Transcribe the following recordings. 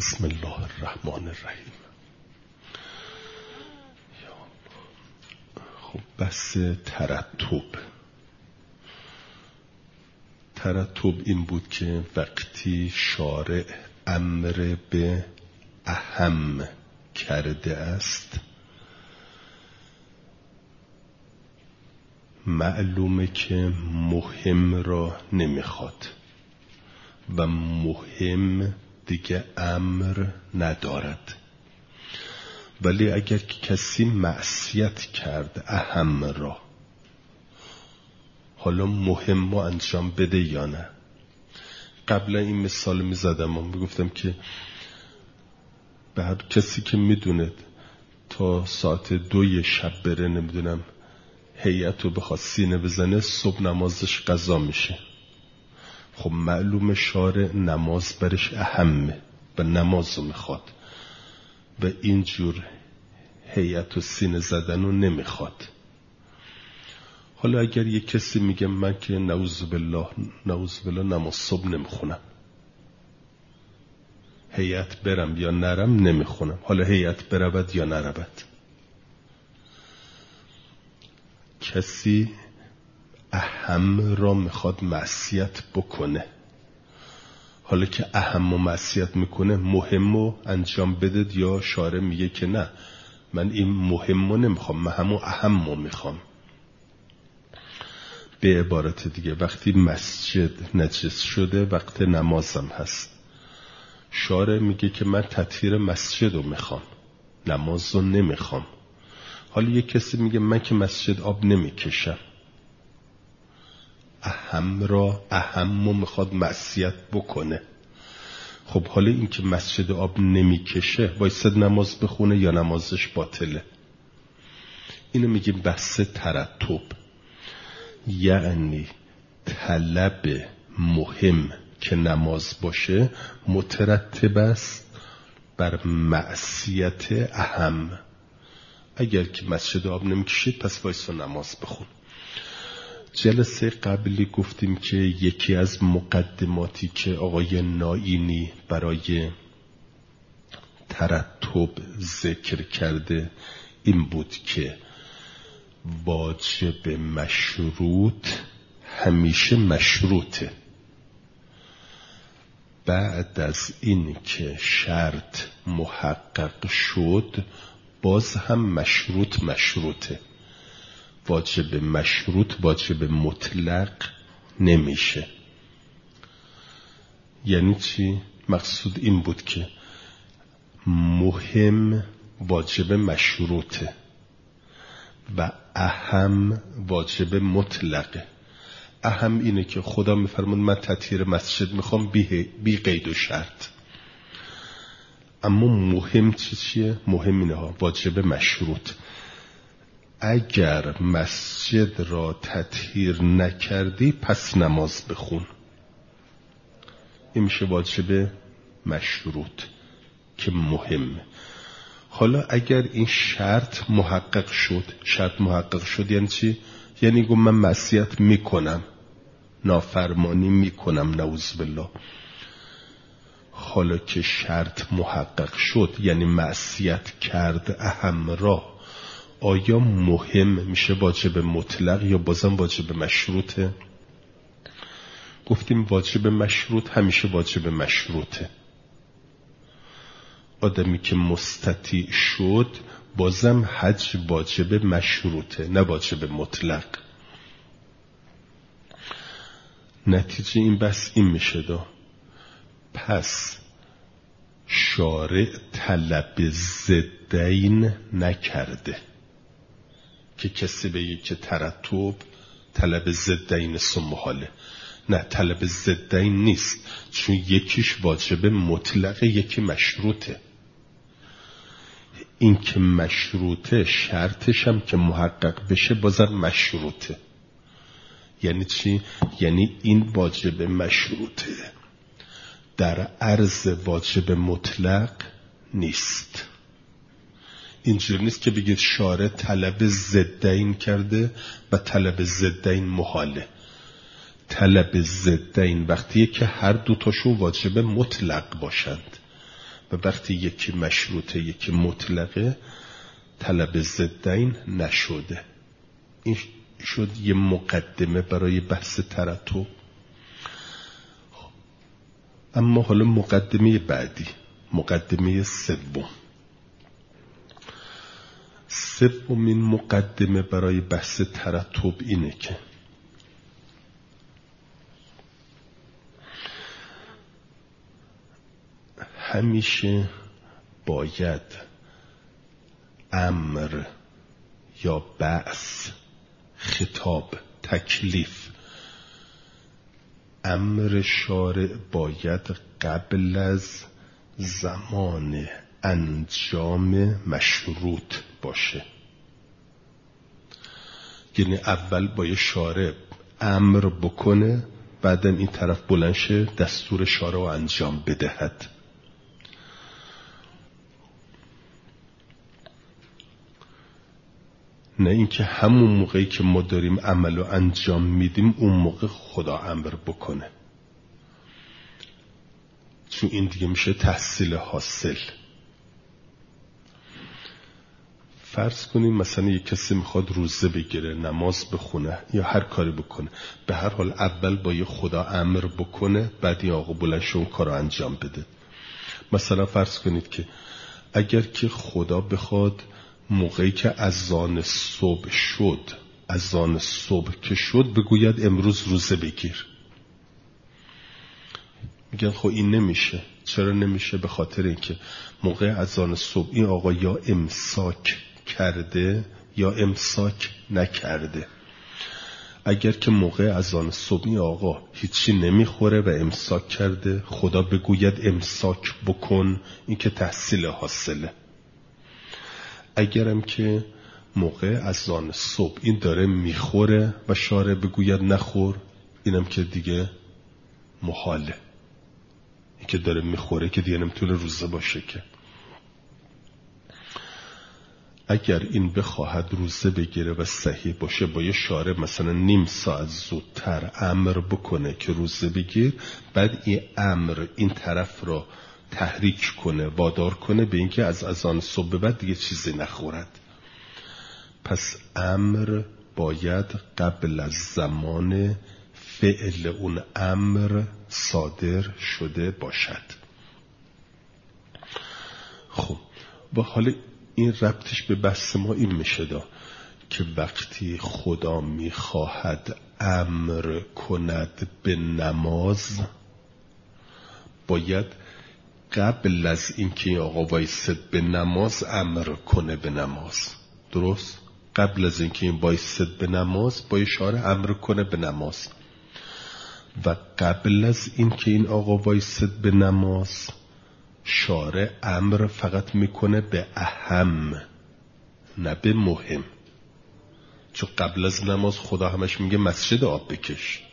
بسم الله الرحمن الرحیم. خب بس ترتب این بود که وقتی شارع امر به اهم کرده است، معلومه که مهم را نمیخواد و مهم دیگه امر ندارد. ولی اگر کسی معصیت کرد اهم را، حالا مهم رو انجام بده یا نه. قبلا این مثال می زدم و می گفتم که به هر کسی که می دونه تا ساعت 2 شب بره نمیدونم هیئت رو بخواد سینه بزنه، صبح نمازش قضا میشه. خب معلوم شارع نماز برش اهمه و نماز رو میخواد و اینجور هیئت و سینه زدن رو نمیخواد. حالا اگر یک کسی میگه من که نعوذ بالله نماز صبح نمیخونم، هیئت برم یا نرم نمیخونم، حالا هیئت برود یا نرود. کسی اهم را میخواد معصیت بکنه، حالا که اهم و معصیت میکنه مهم رو انجام بده، یا شارع میگه که نه من این مهم رو نمیخوام، من همون اهم رو میخوام. به عبارت دیگه وقتی مسجد نجس شده وقت نمازم هست، شارع میگه که من تطهیر مسجد رو میخوام، نماز رو نمیخوام. حالا یک کسی میگه من که مسجد آب نمیکشم، اهم رو میخواد معصیت بکنه. خب حالا این که مسجد آب نمیکشه بایسته نماز بخونه یا نمازش باطله؟ اینو میگیم بحث ترتب، یعنی طلب مهم که نماز باشه مترتب است بر معصیت اهم. اگر که مسجد آب نمیکشید پس بایسته نماز بخون. جلسه قبلی گفتیم که یکی از مقدماتی که آقای نائینی برای ترتب ذکر کرده این بود که واجب مشروط همیشه مشروطه، بعد از این که شرط محقق شد باز هم مشروطه. واجب مشروط واجب مطلق نمیشه. یعنی چی؟ مقصود این بود که مهم واجب مشروطه و اهم واجب مطلقه. اهم اینه که خدا میفرمود من تطهیر مسجد میخوام بی قید و شرط. اما مهم چیه؟ مهم اینه ها، واجب مشروط. اگر مسجد را تطهیر نکردی پس نماز بخون، این میشه واجب مشروط که مهمه. حالا اگر این شرط محقق شد یعنی چی؟ یعنی گم من معصیت میکنم، نافرمانی میکنم، نعوذ بالله. حالا که شرط محقق شد یعنی معصیت کرد اهم را، آیا مهم میشه واجب مطلق یا بازم واجب مشروطه؟ گفتیم واجب مشروط همیشه واجب مشروطه. آدمی که مستطیع شد بازم حج واجب مشروطه نه واجب مطلق. نتیجه این بس این میشه دا. پس شارع طلب ضدین نکرده که کسی بگه که ترتب طلب ضدین محاله. نه، طلب ضدین نیست، چون یکیش واجب مطلقه یکی مشروطه. این که مشروطه شرطش هم که محقق بشه بازم مشروطه. یعنی چی؟ یعنی این واجب مشروطه در عرض واجب مطلق نیست. اینجور نیست که بگید شارع طلب ضدین کرده و طلب ضدین محاله. طلب ضدین وقتیه که هر دوتاشون واجب مطلق باشند و وقتی یکی مشروطه یکی مطلقه طلب ضدین نشده. این شد یه مقدمه برای بحث ترتب. اما حالا مقدمه بعدی، مقدمه سومین مقدمه برای بحث ترتب اینه که همیشه باید امر یا بعث، خطاب، تکلیف، امر شارع باید قبل از زمان انجام مشروط باشه. یعنی اول باید شارع امر بکنه، بعداً این طرف بلند شه دستور شارع رو انجام بدهد. نه اینکه همون موقعی که ما داریم عمل رو انجام میدیم اون موقع خدا امر بکنه، چون این دیگه میشه تحصیل حاصل. فرض کنیم مثلا یک کسی میخواد روزه بگیره، نماز بخونه یا هر کاری بکنه، به هر حال اول باید خدا امر بکنه، بعد این آقا بلند شه اون کار رو انجام بده. مثلا فرض کنید که اگر که خدا بخواد موقعی که اذان صبح شد، اذان صبح که شد بگوید امروز روزه بگیر، میگن خب این نمیشه. چرا نمیشه؟ به خاطر اینکه موقع اذان صبح این آقا یا امساک کرده یا امساک نکرده. اگر که موقع اذان صبح این آقا هیچی نمیخوره و امساک کرده، خدا بگوید امساک بکن، این که تحصیل حاصله. اگرم که موقع اذان صبح این داره میخوره و شارع بگوید نخور، اینم که دیگه محاله. این که داره میخوره که دیگه نمیتونه روزه باشه که. اگر این بخواهد روزه بگیره و صحیح باشه، با یه شارع مثلا نیم ساعت زودتر امر بکنه که روزه بگیر، بعد این امر این طرف را تحریک کنه، وادار کنه به اینکه از اذان صبح بعد دیگه چیزی نخورد. پس امر باید قبل از زمان فعل اون امر صادر شده باشد. خب و حالا این ربطش به بحث ما این میشه که وقتی خدا میخواهد امر کند به نماز، باید قبل از اینکه این آقا وایسد به نماز امر کنه به نماز. درست؟ قبل از اینکه این وایسد به نماز باید شارع امر کنه به نماز، و قبل از اینکه این آقا وایسد به نماز شارع امر فقط میکنه به اهم، نه به مهم. چون قبل از نماز خدا همش میگه مسجد آب بکش،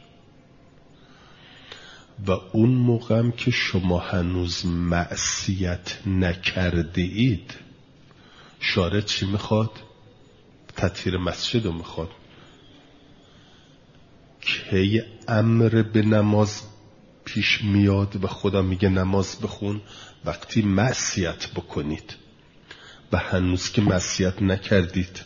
و اون موقعم که شما هنوز معصیت نکرده اید، شارع چی میخواد؟ تطهیر مسجد رو میخواد. که امر به نماز پیش میاد و خدا میگه نماز بخون؟ وقتی معصیت بکنید و هنوز که معصیت نکردید،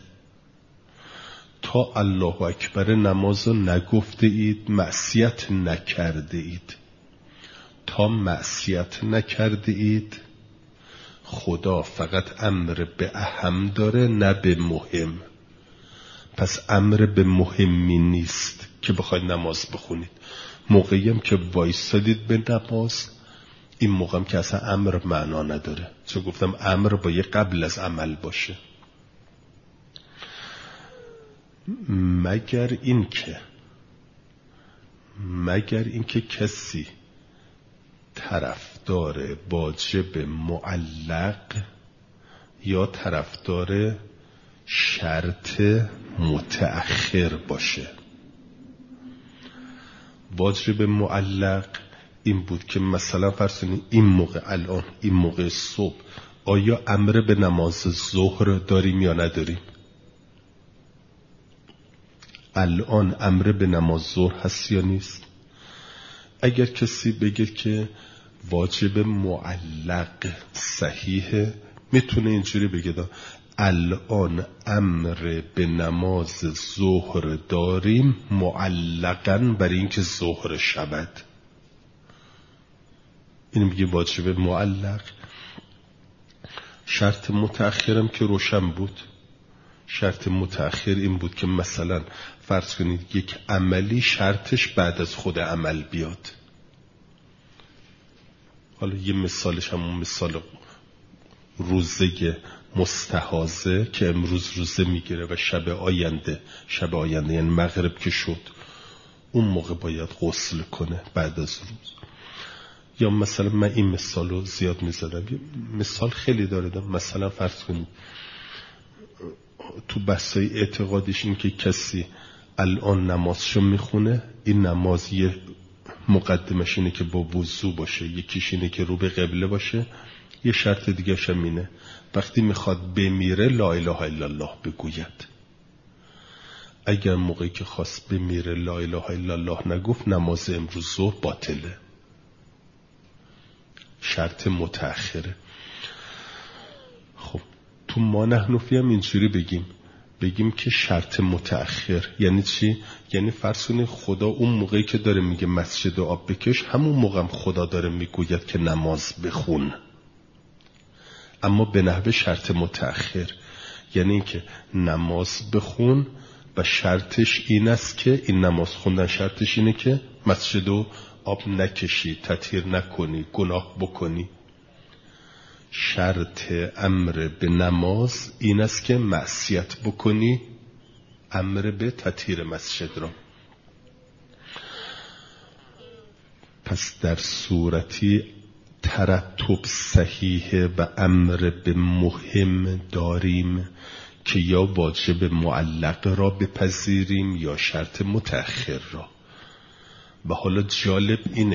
تا الله اکبر نماز رو نگفته اید معصیت نکرده اید. تا معصیت نکرده اید خدا فقط امر به اهم داره، نه به مهم. پس امر به مهمی نیست که بخواید نماز بخونید. موقعی هم که وایسادید به نماز، این موقع هم که اصلا امر معنا نداره، چون گفتم امر باید قبل از عمل باشه. مگر اینکه کسی طرفدار واجب معلق یا طرفدار شرط متأخر باشه. واجب معلق این بود که مثلا فرض کنید این موقع، الان این موقع صبح، آیا امر به نماز ظهر داریم یا نداریم؟ الان امر به نماز ظهر هست یا نیست؟ اگر کسی بگه که واجب معلق صحیحه، میتونه اینجوری بگه الان امر به نماز ظهر داریم معلقاً برای اینکه ظهر شود. این میگه واجب معلق. شرط متأخرم که روشن بود. شرط متأخر این بود که مثلا فرض کنید یک عملی شرطش بعد از خود عمل بیاد. حالا یه مثالش همون مثال روزه مستحاضه که امروز روزه میگیره و شب آینده یعنی مغرب که شد اون موقع باید غسل کنه بعد از روز. یا مثلا من این مثال رو زیاد میزدم، مثال خیلی داردم. مثلا فرض کنید تو بحثای اعتقادیش این که کسی الان نمازشو میخونه، این نماز یه مقدمش اینه که با وضو باشه، یکیش اینه که رو به قبله باشه، یه شرط دیگه هم اینه وقتی میخواد بمیره لا اله الا الله بگوید. اگر موقعی که خواست بمیره لا اله الا الله نگفت نماز امروز ظهر باطله. شرط متأخره. خب تو ما نحنفی هم اینجوری بگیم که شرط متأخر یعنی چی؟ یعنی فرض کنید خدا اون موقعی که داره میگه مسجد آب بکش، همون موقع هم خدا داره میگوید که نماز بخون، اما به نحو شرط متأخر. یعنی که نماز بخون و شرطش این است که این نماز خوندن شرطش اینه که مسجد آب نکشی، تطهیر نکنی، گناه بکنی. شرط امر به نماز این است که معصیت بکنی، امر به تطهیر مسجد را. پس در صورتی ترتب صحیح و امر به مهم داریم که یا واجب معلق را بپذیریم یا شرط متأخر را. و حالا جالب اینه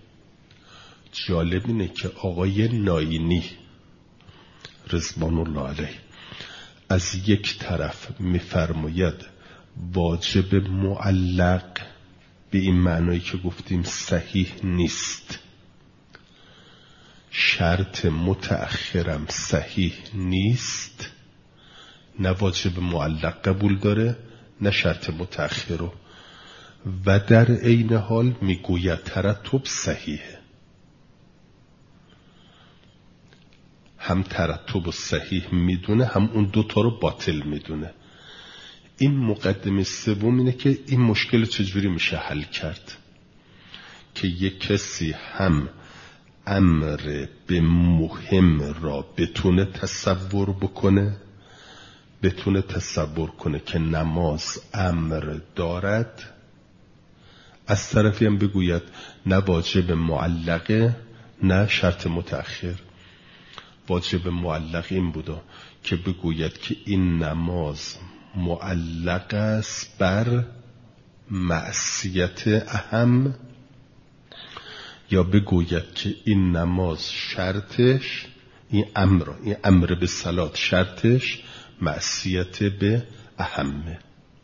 که آقای ناینی رضوان الله علیه از یک طرف میفرماید واجب معلق به این معنایی که گفتیم صحیح نیست، شرط متأخرم صحیح نیست، نه واجب معلق قبول داره نه شرط متأخر رو، و در عین حال میگوید ترتب صحیحه. هم ترتب و صحیح میدونه، هم اون دوتا رو باطل میدونه. این مقدمه سوم اینه که این مشکل چجوری میشه حل کرد که یک کسی هم امر به مهم را بتونه تصور بکنه، بتونه تصور کنه که نماز امر دارد، از طرفی هم بگوید نه واجب معلقه نه شرط متأخر. واجب معلق این بوده که بگوید که این نماز معلق است بر معصیت اهم، یا بگوید که این نماز شرطش این امر به صلات شرطش معصیت به اهمه.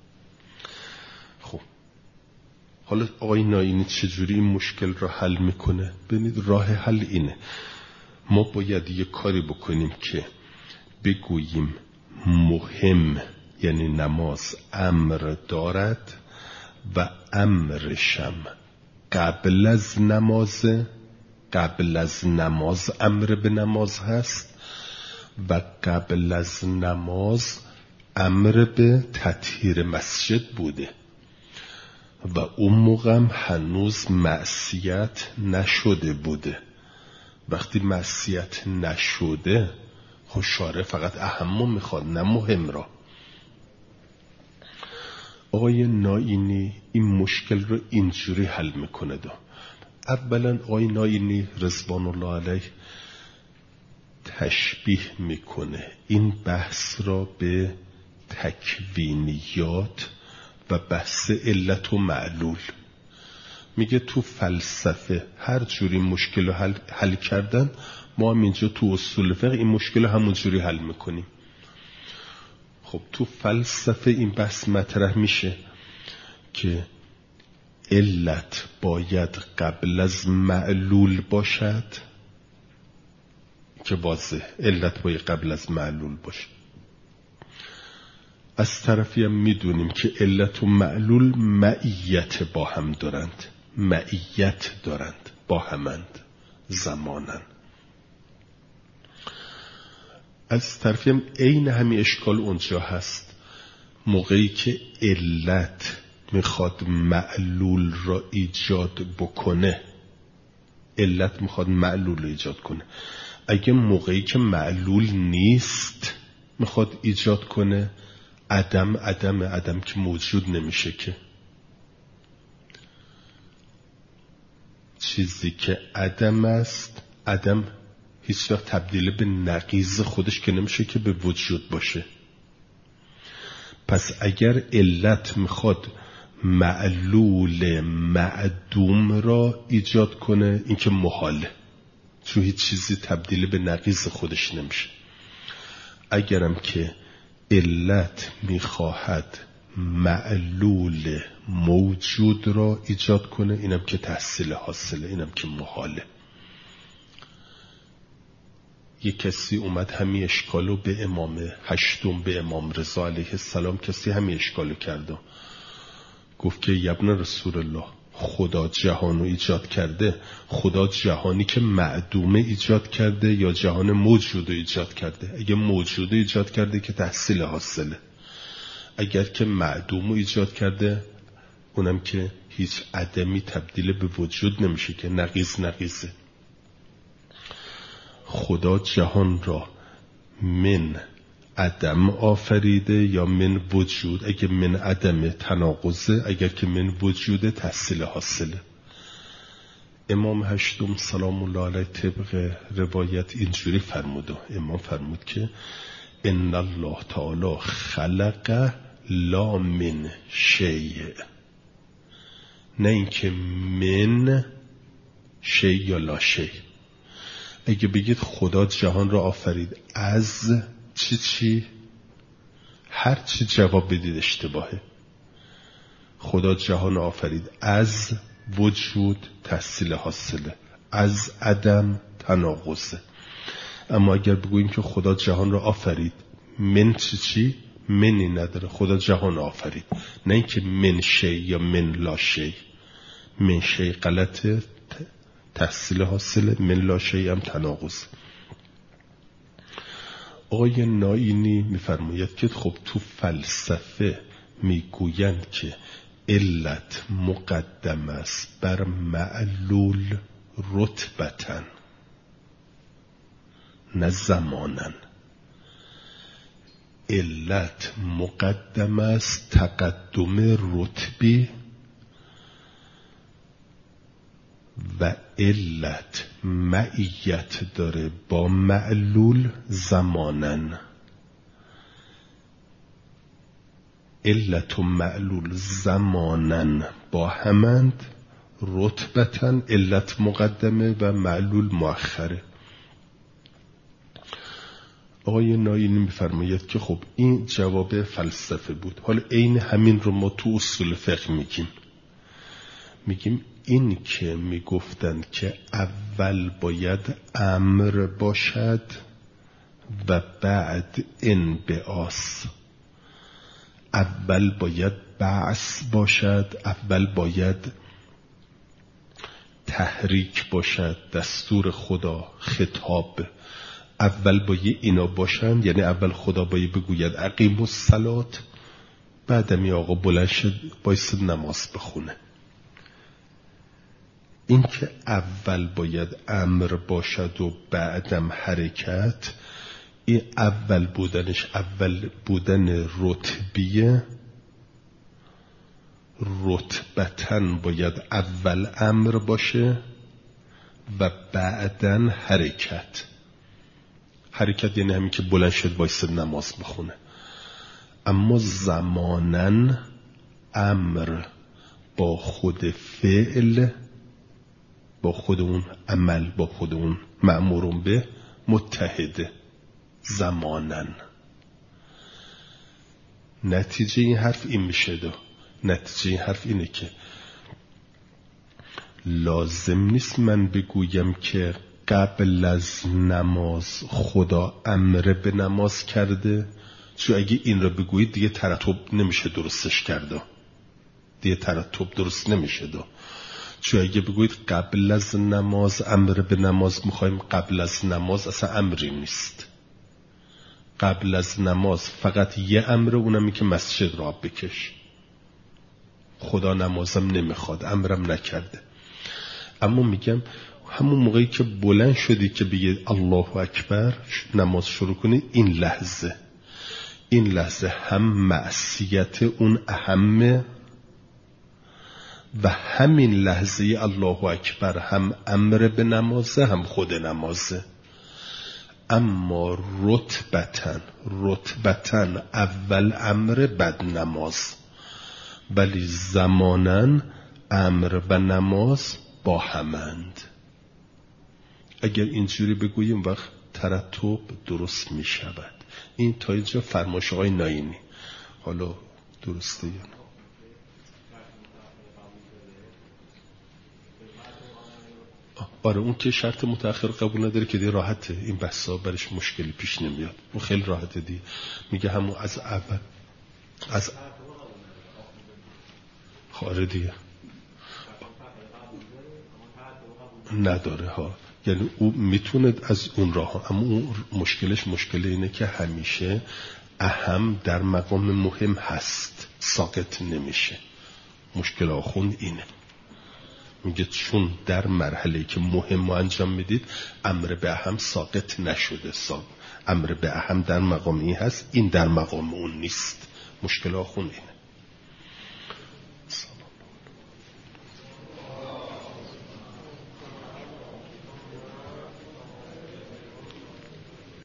خب حالا آقای ناینی چجوری این مشکل را حل میکنه؟ ببینید راه حل اینه، ما باید یه کاری بکنیم که بگوییم مهم یعنی نماز امر دارد و امرشم قبل از نماز امر به نماز هست و قبل از نماز امر به تطهیر مسجد بوده و اون موقع هنوز معصیت نشده بوده. وقتی معصیت نشده شارع فقط اهمو میخواد نه مهم را. آقای ناینی این مشکل رو اینجوری حل میکنه. اولا آقای ناینی رضوان الله علیه تشبیه میکنه این بحث را به تکوینیات و بحث علت و معلول. میگه تو فلسفه هر جوری مشکل رو حل کردن، ما هم اینجا تو اصول فقه این مشکل رو همون جوری حل میکنیم. خب تو فلسفه این بحث مطرح میشه که علت باید قبل از معلول باشد، که واضح علت باید قبل از معلول باشه. از طرفی هم میدونیم که علت و معلول معیت با هم دارند، معیت دارند، با همند، زمانن. از طرفی هم عین همین اشکال اونجا هست. موقعی که علت میخواد معلول را ایجاد بکنه، علت میخواد معلول را ایجاد کنه، اگه موقعی که معلول نیست میخواد ایجاد کنه، عدم که موجود نمیشه. که چیزی که عدم است، عدم هیچ وقت تبدیل به نقیض خودش که نمیشه که به وجود باشه. پس اگر علت میخواد معلول معدوم را ایجاد کنه، این که محاله، چون هیچ چیزی تبدیل به نقیض خودش نمیشه. اگرم که علت میخواهد معلول موجود را ایجاد کنه، اینم که تحصیل حاصله، اینم که محاله. یک کسی اومد همین اشکالو به امام هشتم، به امام رضا علیه السلام، کسی همین اشکالو کرده، گفت که ابن رسول الله، خدا جهانو ایجاد کرده، خدا جهانی که معدومه ایجاد کرده یا جهان موجودو ایجاد کرده؟ اگه موجودو ایجاد کرده که تحصیل حاصله، اگر که معدومو ایجاد کرده، اونم که هیچ عدمی تبدیل به وجود نمیشه، که نقیضه. خدا جهان را من عدم آفریده یا من وجود؟ اگه من عدم تناقضه، اگر که من وجود تحصیل حاصله. امام هشتم سلام الله علیه طبق روایت اینجوری فرمود، امام فرمود که ان الله تعالی خلق لا من شیء، نه اینکه من شیء یا لا شیء. اگه بگید خدا جهان را آفرید از چی، هر چی جواب بدید اشتباهه. خدا جهان را آفرید از وجود تحصیل حاصله، از عدم تناقضه. اما اگر بگوییم که خدا جهان را آفرید من چی، منی نداره، خدا جهان را آفرید، نه اینکه من شی یا من لا شی. من شی غلطه، تحصیل حاصله، من لا شی هم تناقض. آقای نائینی میفرماید که خب تو فلسفه میگویند که علت مقدم است بر معلول رتبتن نه زمانن. علت مقدم است تقدم رتبی و علت معیت داره با معلول زمانن. علت و معلول زمانن با همند، رتبتن علت مقدمه و معلول مؤخره. آقای نائینی میفرماید که خب این جواب فلسفه بود. حالا عین همین رو ما تو اصول فقه میگیم این که میگفتند که اول باید امر باشد و بعد انبعاث، اول باید بعث باشد، اول باید تحریک باشد، دستور خدا، خطاب، اول باید اینا باشند. یعنی اول خدا باید بگوید اقیموا الصلاة، بعدمی آقا بلند شد بایستد نماز بخونه. این که اول باید امر باشد و بعدم حرکت، این اول بودنش اول بودن رتبیه. رتبتن باید اول امر باشه و بعدن حرکت. حرکت یعنی همین که بلند شد وایساد نماز بخونه. اما زمانن امر با خود فعل، با خود اون عمل، با خود اون مأمورون به متحده. زمانن نتیجه این حرف این میشه. نتیجه این حرف اینه که لازم نیست من بگویم که قبل از نماز خدا امر به نماز کرده، چون اگه این را بگویید دیگه ترتب نمیشه درستش کرده، دیگه ترتب درست نمیشه دو. چون اگه بگویید قبل از نماز امر به نماز میخوایم، قبل از نماز اصلا امری نیست. قبل از نماز فقط یه امر، اونمی که مسجد را بکش. خدا نمازم نمیخواد، امرم نکرده. اما میگم همون موقعی که بلند شدی که بگید الله اکبر نماز شروع کنی، این لحظه هم معصیت اون اهمه و همین لحظه الله اکبر هم امر به نمازه هم خود نمازه. اما رتبتن اول امر بعد نماز، ولی زماناً امر و نماز با همند. اگر اینجوری بگوییم وقت ترتب درست می شود. این تا اینجا فرمایش آقای ناینی. حالا درسته یا نه؟ آره اون که شرط متأخر قبول نداره که دیگه راحته، این بحثا برش مشکلی پیش نمیاد، اون خیلی راحته دیگه. میگه همون از اول از خاره دیگه نداره ها، یعنی او میتونه از اون راه، اما اون مشکل اینه که همیشه اهم در مقام مهم هست، ساقط نمیشه. مشکل آخوند اینه، میگه چون در مرحله که مهم رو انجام میدید امر به اهم ساقط نشده، امر به اهم در مقام این هست، این در مقام اون نیست. مشکل آخوند اینه.